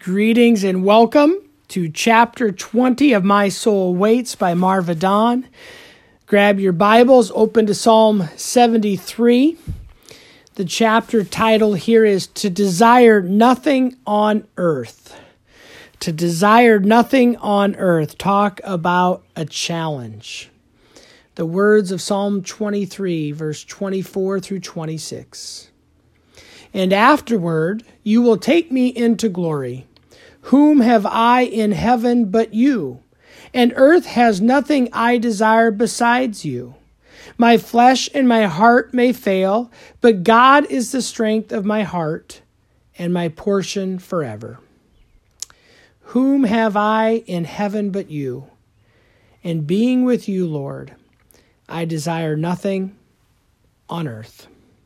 Greetings and welcome to chapter 20 of My Soul Waits by Marva Dawn. Grab your Bibles, open to Psalm 73. The chapter title here is To Desire Nothing on Earth. To desire nothing on earth. Talk about a challenge. The words of Psalm 23, verse 24 through 26. And afterward you will take me into glory. Whom have I in heaven but you? And earth has nothing I desire besides you. My flesh and my heart may fail, but God is the strength of my heart and my portion forever. Whom have I in heaven but you? And being with you, Lord, I desire nothing on earth.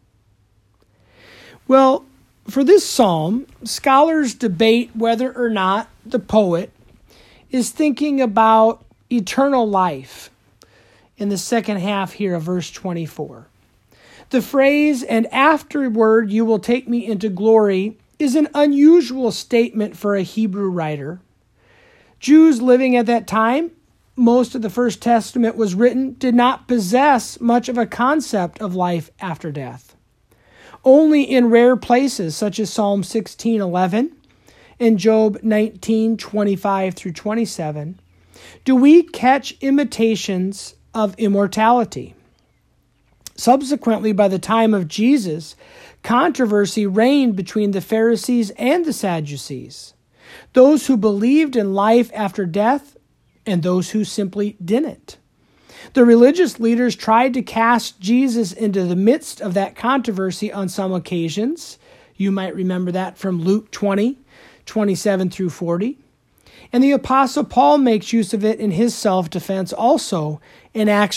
Well, for this psalm, scholars debate whether or not the poet is thinking about eternal life in the second half here of verse 24. The phrase, and afterward you will take me into glory, is an unusual statement for a Hebrew writer. Jews living at that time, most of the First Testament was written, did not possess much of a concept of life after death. Only in rare places, such as Psalm 16:11 and Job 19:25 through 27, do we catch imitations of immortality. Subsequently, by the time of Jesus, controversy reigned between the Pharisees and the Sadducees, those who believed in life after death and those who simply didn't. The religious leaders tried to cast Jesus into the midst of that controversy on some occasions. You might remember that from Luke 20:27 through 40. And the Apostle Paul makes use of it in his self-defense also in Acts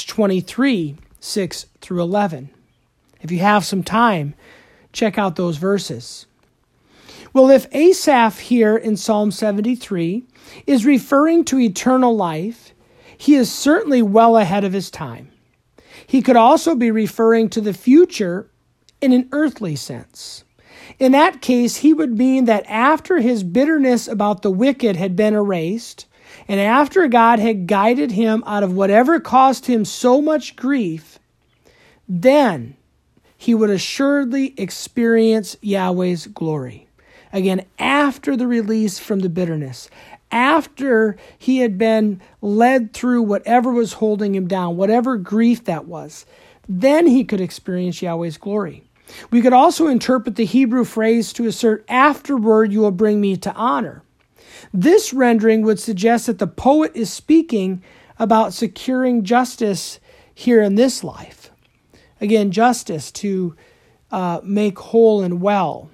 23:6 through 11. If you have some time, check out those verses. Well, if Asaph here in Psalm 73 is referring to eternal life, he is certainly well ahead of his time. He could also be referring to the future in an earthly sense. In that case, he would mean that after his bitterness about the wicked had been erased, and after God had guided him out of whatever caused him so much grief, then he would assuredly experience Yahweh's glory. Again, after the release from the bitterness, after he had been led through whatever was holding him down, whatever grief that was, then he could experience Yahweh's glory. We could also interpret the Hebrew phrase to assert, afterward you will bring me to honor. This rendering would suggest that the poet is speaking about securing justice here in this life. Again, justice to make whole and well,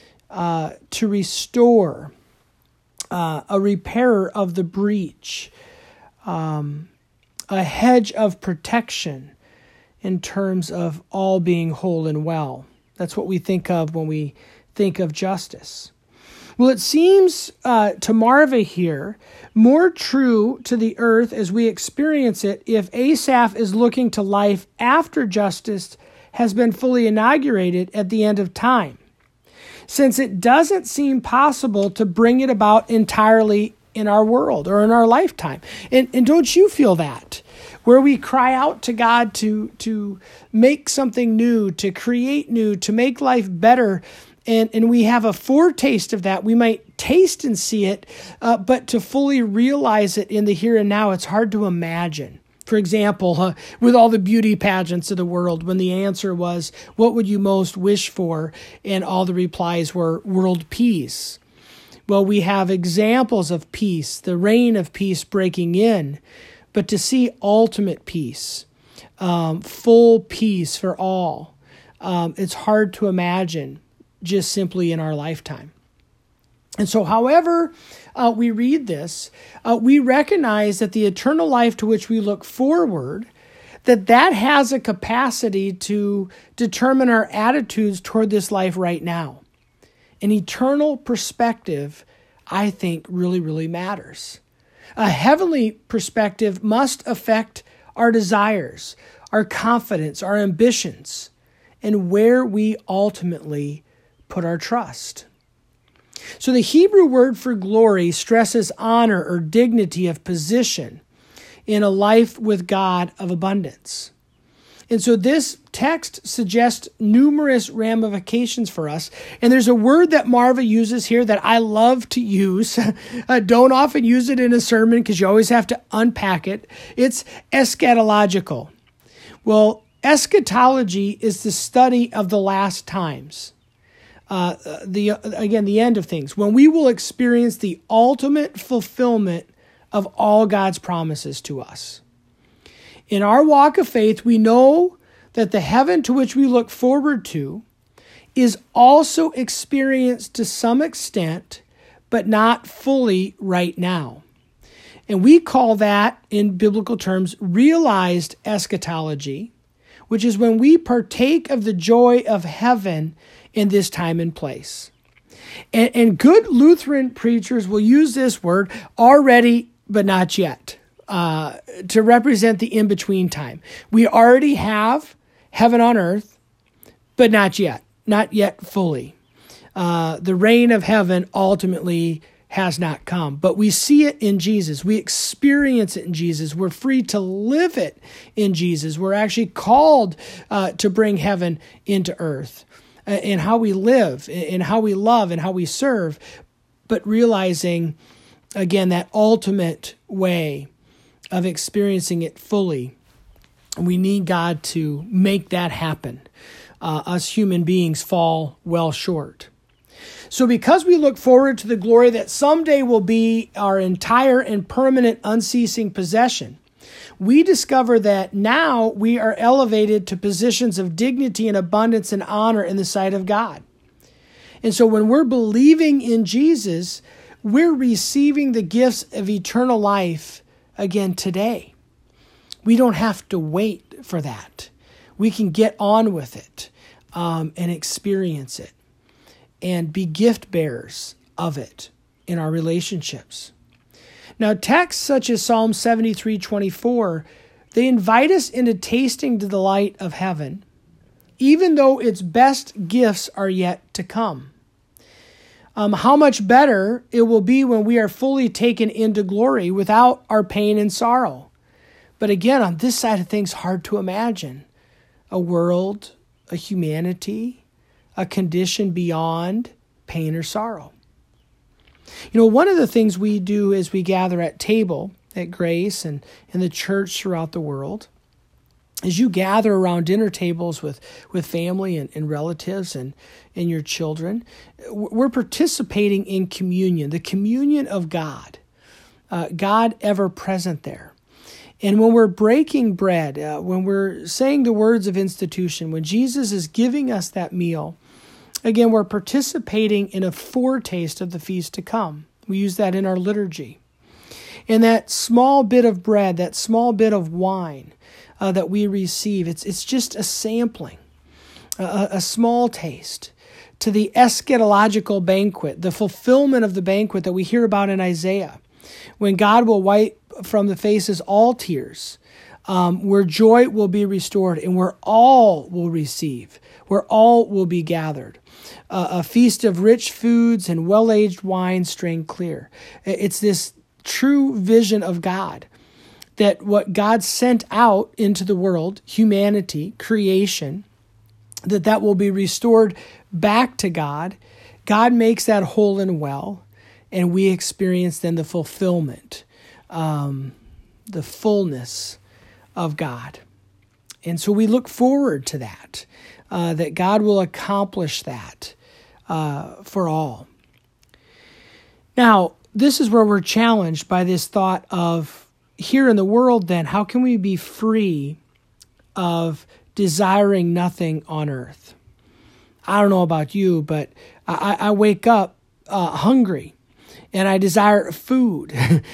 to restore, a repairer of the breach, a hedge of protection in terms of all being whole and well. That's what we think of when we think of justice. Well, it seems to Marva here more true to the earth as we experience it if Asaph is looking to life after justice has been fully inaugurated at the end of time, since it doesn't seem possible to bring it about entirely in our world or in our lifetime. And don't you feel that? Where we cry out to God to make something new, to create new, to make life better, and we have a foretaste of that. We might taste and see it, but to fully realize it in the here and now, it's hard to imagine. For example, with all the beauty pageants of the world, when the answer was, what would you most wish for? And all the replies were world peace. Well, we have examples of peace, the reign of peace breaking in, but to see ultimate peace, full peace for all, it's hard to imagine just simply in our lifetime. And so however we read this, we recognize that the eternal life to which we look forward, that has a capacity to determine our attitudes toward this life right now. An eternal perspective, I think, really, really matters. A heavenly perspective must affect our desires, our confidence, our ambitions, and where we ultimately put our trust. So the Hebrew word for glory stresses honor or dignity of position in a life with God of abundance. And so this text suggests numerous ramifications for us. And there's a word that Marva uses here that I love to use. Don't often use it in a sermon because you always have to unpack it. It's eschatological. Well, eschatology is the study of the last times. The end of things, when we will experience the ultimate fulfillment of all God's promises to us. In our walk of faith, we know that the heaven to which we look forward to is also experienced to some extent, but not fully right now. And we call that, in biblical terms, realized eschatology, which is when we partake of the joy of heaven in this time and place. And good Lutheran preachers will use this word, already but not yet, to represent the in-between time. We already have heaven on earth, but not yet fully. The reign of heaven ultimately has not come, but we see it in Jesus. We experience it in Jesus. We're free to live it in Jesus. We're actually called to bring heaven into earth in how we live, in how we love, and how we serve, but realizing, again, that ultimate way of experiencing it fully. We need God to make that happen. Us human beings fall well short. So because we look forward to the glory that someday will be our entire and permanent unceasing possession, we discover that now we are elevated to positions of dignity and abundance and honor in the sight of God. And so when we're believing in Jesus, we're receiving the gifts of eternal life again today. We don't have to wait for that. We can get on with it and experience it and be gift bearers of it in our relationships. Now, texts such as Psalm 73:24, they invite us into tasting the delight of heaven, even though its best gifts are yet to come. How much better it will be when we are fully taken into glory without our pain and sorrow. But again, on this side of things, hard to imagine. A world, a humanity, a condition beyond pain or sorrow. You know, one of the things we do as we gather at table at Grace and in the church throughout the world is you gather around dinner tables with family and relatives and your children. We're participating in communion, the communion of God, God ever present there. And when we're breaking bread, when we're saying the words of institution, when Jesus is giving us that meal, again, we're participating in a foretaste of the feast to come. We use that in our liturgy. And that small bit of bread, that small bit of wine that we receive, it's just a sampling, a small taste to the eschatological banquet, the fulfillment of the banquet that we hear about in Isaiah, when God will wipe from the faces all tears, where joy will be restored and where all will receive, where all will be gathered. A feast of rich foods and well-aged wine strained clear. It's this true vision of God, that what God sent out into the world, humanity, creation, that will be restored back to God. God makes that whole and well, and we experience then the fulfillment, the fullness of God. And so we look forward to that, that God will accomplish that for all. Now, this is where we're challenged by this thought of, here in the world then, how can we be free of desiring nothing on earth? I don't know about you, but I wake up hungry and I desire food.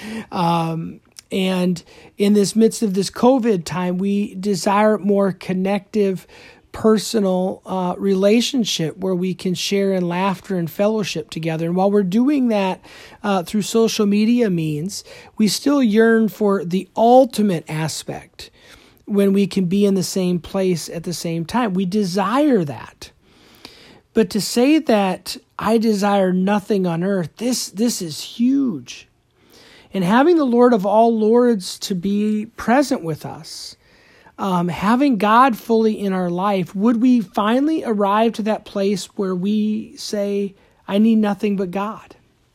And in this midst of this COVID time, we desire more connective, personal relationship where we can share in laughter and fellowship together. And while we're doing that through social media means, we still yearn for the ultimate aspect when we can be in the same place at the same time. We desire that. But to say that I desire nothing on earth, this is huge. And having the Lord of all lords to be present with us, having God fully in our life, would we finally arrive to that place where we say, I need nothing but God?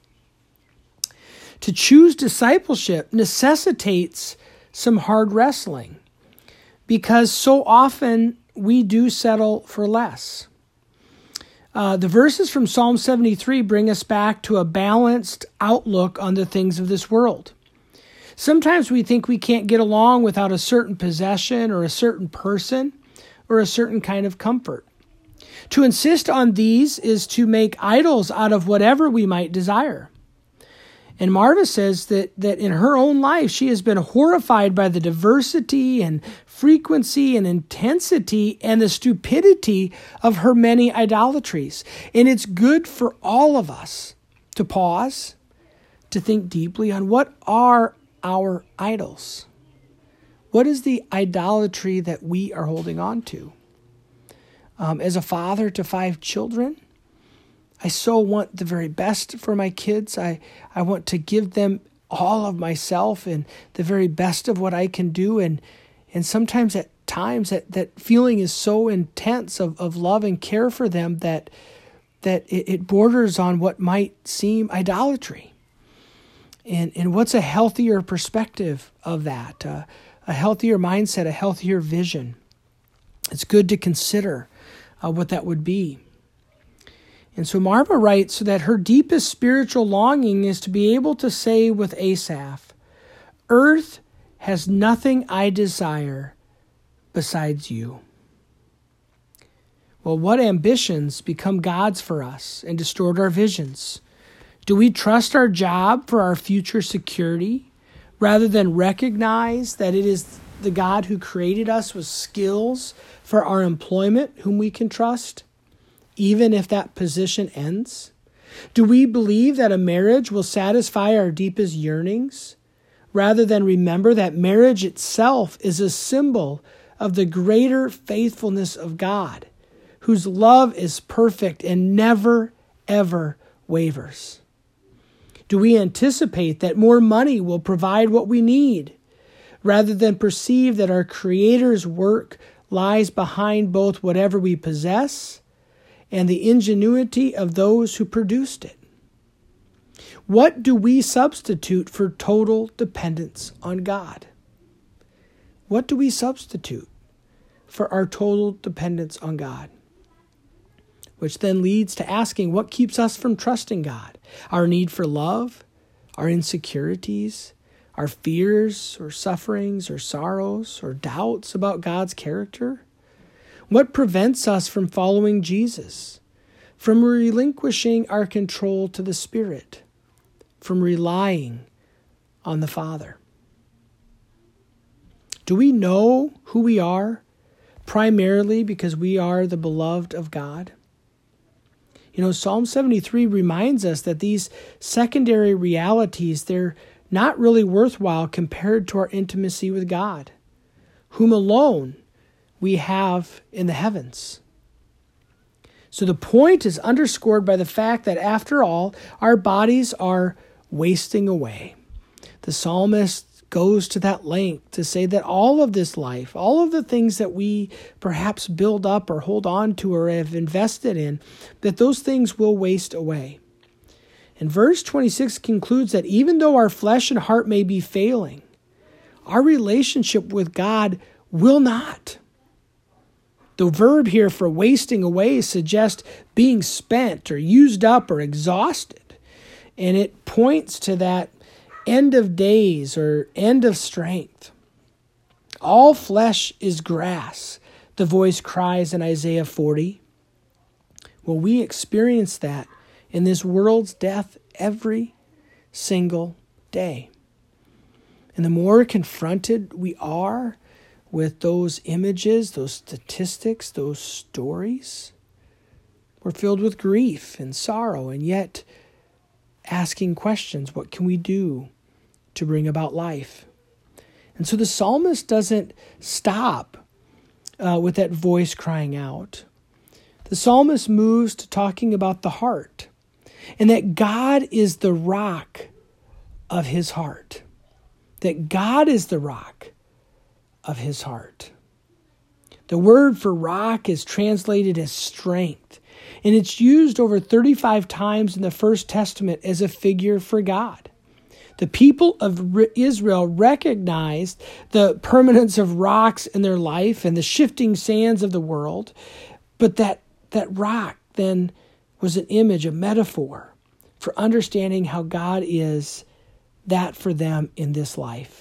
To choose discipleship necessitates some hard wrestling, because so often we do settle for less. The verses from Psalm 73 bring us back to a balanced outlook on the things of this world. Sometimes we think we can't get along without a certain possession or a certain person or a certain kind of comfort. To insist on these is to make idols out of whatever we might desire. And Marva says that in her own life, she has been horrified by the diversity and frequency and intensity and the stupidity of her many idolatries. And it's good for all of us to pause, to think deeply on what are our idols. What is the idolatry that we are holding on to? As a father to 5 children, I so want the very best for my kids. I want to give them all of myself and the very best of what I can do. And sometimes at times that feeling is so intense of love and care for them that it borders on what might seem idolatry. And what's a healthier perspective of that? A healthier mindset, a healthier vision. It's good to consider what that would be. And so Marva writes that her deepest spiritual longing is to be able to say with Asaph, earth has nothing I desire besides you. Well, what ambitions become gods for us and distort our visions? Do we trust our job for our future security rather than recognize that it is the God who created us with skills for our employment whom we can trust, even if that position ends? Do we believe that a marriage will satisfy our deepest yearnings, rather than remember that marriage itself is a symbol of the greater faithfulness of God, whose love is perfect and never, ever wavers? Do we anticipate that more money will provide what we need, rather than perceive that our Creator's work lies behind both whatever we possess and the ingenuity of those who produced it? What do we substitute for total dependence on God? What do we substitute for our total dependence on God? Which then leads to asking, what keeps us from trusting God? Our need for love, our insecurities, our fears or sufferings or sorrows or doubts about God's character? What prevents us from following Jesus, from relinquishing our control to the Spirit, from relying on the Father? Do we know who we are primarily because we are the beloved of God? You know, Psalm 73 reminds us that these secondary realities, they're not really worthwhile compared to our intimacy with God, whom alone we have in the heavens. So the point is underscored by the fact that after all, our bodies are wasting away. The psalmist goes to that length to say that all of this life, all of the things that we perhaps build up or hold on to or have invested in, that those things will waste away. And verse 26 concludes that even though our flesh and heart may be failing, our relationship with God will not. The verb here for wasting away suggests being spent or used up or exhausted. And it points to that end of days or end of strength. All flesh is grass, the voice cries in Isaiah 40. Well, we experience that in this world's death every single day. And the more confronted we are with those images, those statistics, those stories, we're filled with grief and sorrow, and yet asking questions, what can we do to bring about life? And so the psalmist doesn't stop with that voice crying out, the psalmist moves to talking about the heart, and that God is the rock of his heart. That God is the rock of his heart. The word for rock is translated as strength, and it's used over 35 times in the First Testament as a figure for God. The people of Israel recognized the permanence of rocks in their life and the shifting sands of the world, but that rock then was an image, a metaphor for understanding how God is that for them in this life.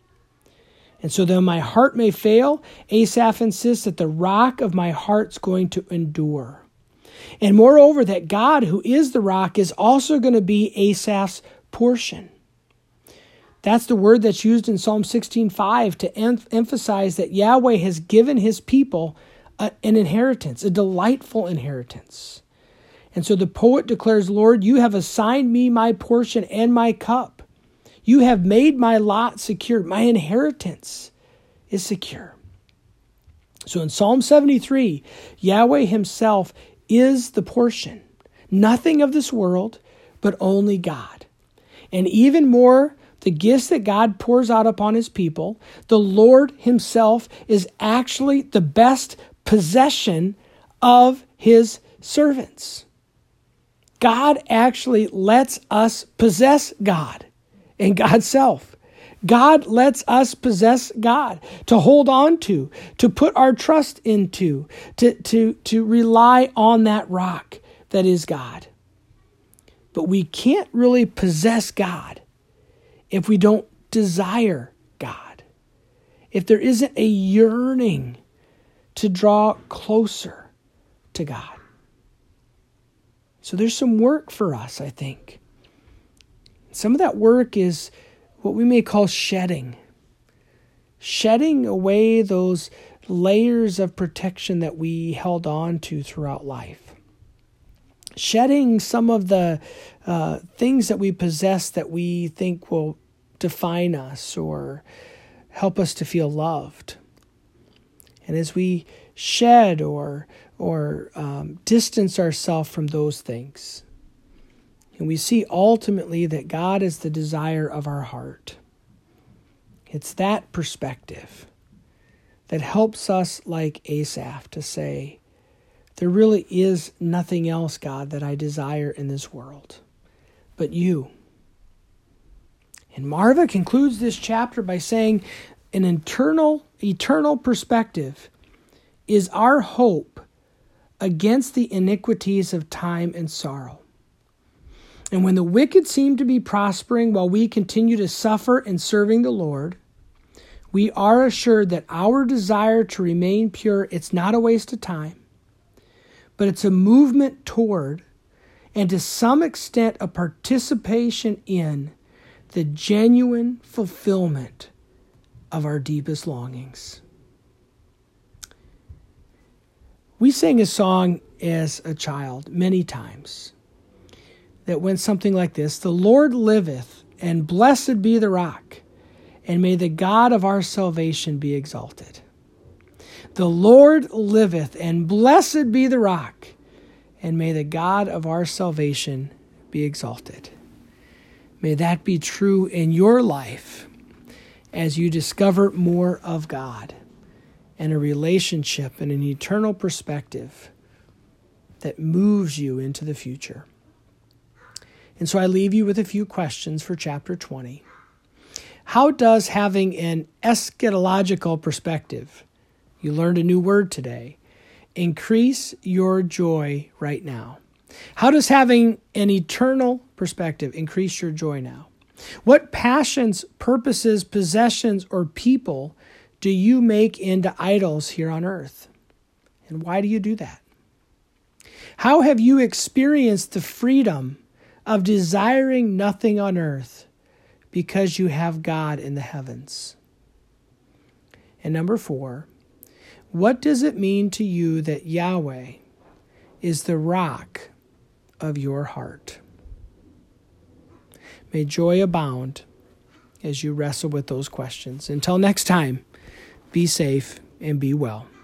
And so though my heart may fail, Asaph insists that the rock of my heart's going to endure. And moreover, that God, who is the rock, is also going to be Asaph's portion. That's the word that's used in Psalm 16:5 to emphasize that Yahweh has given his people an inheritance, a delightful inheritance. And so the poet declares, Lord, you have assigned me my portion and my cup. You have made my lot secure. My inheritance is secure. So in Psalm 73, Yahweh himself is the portion. Nothing of this world, but only God. And even more, the gifts that God pours out upon his people, the Lord himself is actually the best possession of his servants. God actually lets us possess God and God's self. God lets us possess God, to hold on to put our trust into, to rely on that rock that is God. But we can't really possess God if we don't desire God, if there isn't a yearning to draw closer to God. So there's some work for us, I think. Some of that work is what we may call shedding. Shedding away those layers of protection that we held on to throughout life. Shedding some of the things that we possess that we think will define us or help us to feel loved. And as we shed or distance ourselves from those things, and we see ultimately that God is the desire of our heart. It's that perspective that helps us, like Asaph, to say, there really is nothing else, God, that I desire in this world but you. And Marva concludes this chapter by saying an eternal perspective is our hope against the iniquities of time and sorrow. And when the wicked seem to be prospering while we continue to suffer in serving the Lord, we are assured that our desire to remain pure, it's not a waste of time, but it's a movement toward, and to some extent a participation in, the genuine fulfillment of our deepest longings. We sang a song as a child many times that went something like this: the Lord liveth, and blessed be the rock, and may the God of our salvation be exalted. The Lord liveth, and blessed be the rock, and may the God of our salvation be exalted. May that be true in your life as you discover more of God and a relationship and an eternal perspective that moves you into the future. And so I leave you with a few questions for chapter 20. How does having an eschatological perspective, you learned a new word today, increase your joy right now? How does having an eternal perspective increase your joy now? What passions, purposes, possessions, or people do you make into idols here on earth? And why do you do that? How have you experienced the freedom of desiring nothing on earth because you have God in the heavens? And number 4, what does it mean to you that Yahweh is the rock of your heart? May joy abound as you wrestle with those questions. Until next time, be safe and be well.